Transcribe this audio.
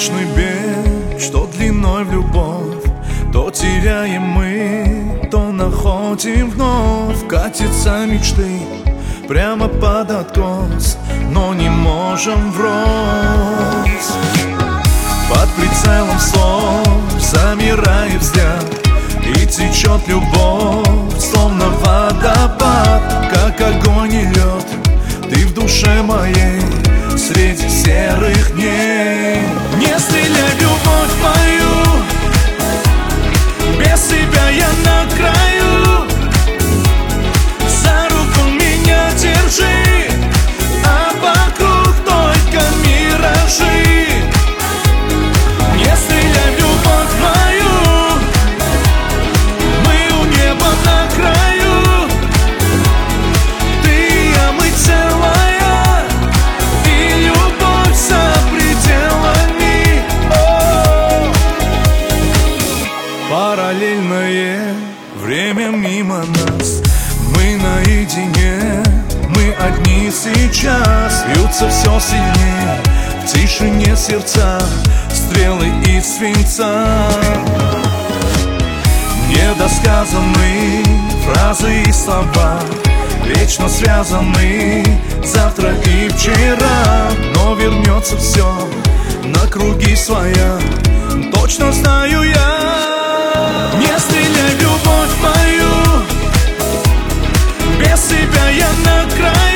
вечный бег, что длиной в любовь. То теряем мы, то находим вновь. Катятся мечты прямо под откос, но не можем врозь. Под прицелом слов замирает взгляд, и течет любовь, словно водопад. Как огонь и лед, ты в душе моей среди серых дней. Не стреляй в любовь мою, без тебя я на краю. За руку меня держи, а вокруг только миражи. Не стреляй в любовь мою, мы у неба на краю. Ты и я, мы целая, и любовь за пределами. Параллельное время мимо нас, мы наедине, мы одни сейчас. Бьются все сильнее в тишине сердца, стрелы из свинца. Недосказанные фразы и слова, вечно связаны завтра и вчера. Но вернется все на круги своя, точно знаю я. Не стреляй в любовь мою, без тебя я на краю.